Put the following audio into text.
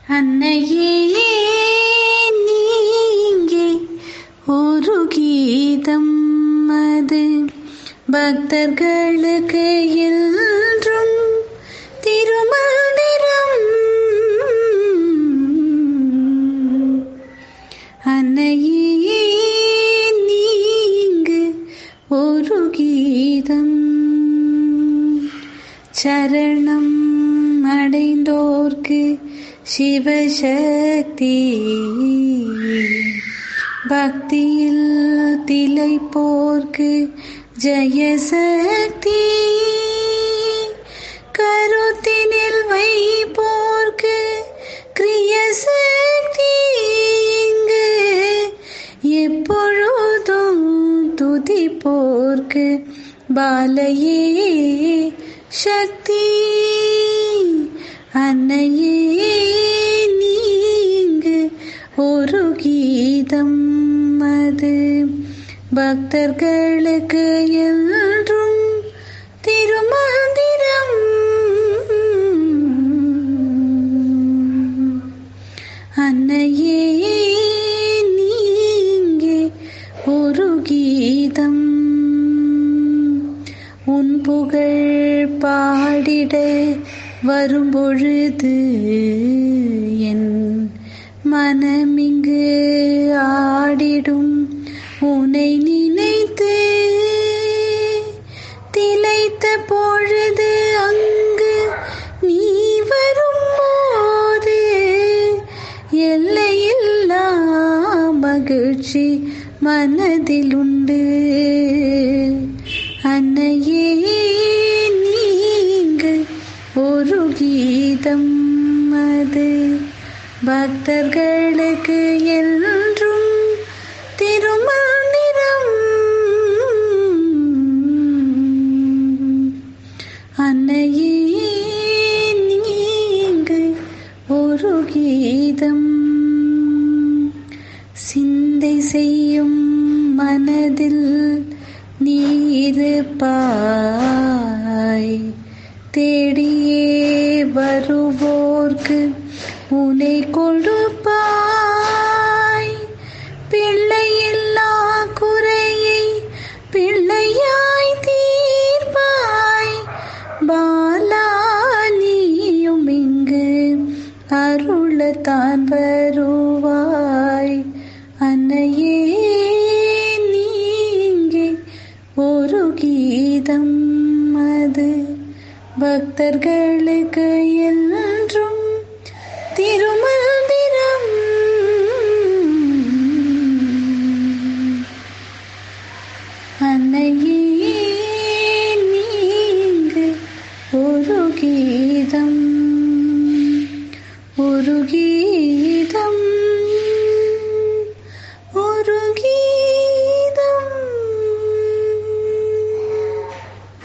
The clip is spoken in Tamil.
அன்னையே நீங்கே ஒரு கீதம், அது பக்தர்களுக்கு என்றும் திருமந்திரம். அன்னையே நீங்கு ஒரு கீதம், சரணம் அடைந்தோர்க்கு சிவசக்தி, பக்தியில் திளைப்போர்க்கு ஜெயசக்தி, கருத்தினில் வைப்போர்க்கு கிரியசக்தி, இங்கு எப்பொழுதும் துதிப்போர்க்கு பாலையே சக்தி. அன்னையே நீங்கு ஒரு கீதம், அது பக்தர்களுக்கு என்றும் திருமந்திரம். அன்னையே நீங்கே ஒரு கீதம், உன் புகழ் பாடிட வரும்பொழுது என் மனமிங்கு ஆடிடும் உன்னை நினைத்து, திளைத்த பொழுது அங்கு நீ வரும்போது எல்லையில்லா மகிழ்ச்சி மனதில் உண்டு. அன்னையே நீங்கு ஒரு கீதம், அது பக்தர்களுக்கு என்றும் திருமந்திரம். அன்னையே நீங்கு ஒரு கீதம், சிந்தை செய்யும் மனதில் நீருப்பாய், தேடியே வருவோர்க்கு உனை கொடுப்பாய், பிள்ளையில்லா குறையை பிள்ளையாய் தீர்ப்பாய், பாலானியும் இங்கு அருளத்தான் வருவாய். அன்னையே நீங்கே ஒரு கீதம், அது பக்தர்களுக்கு என்றும் திருமந்திரம். அன்னையே நீங்கு ஒரு கீதம்.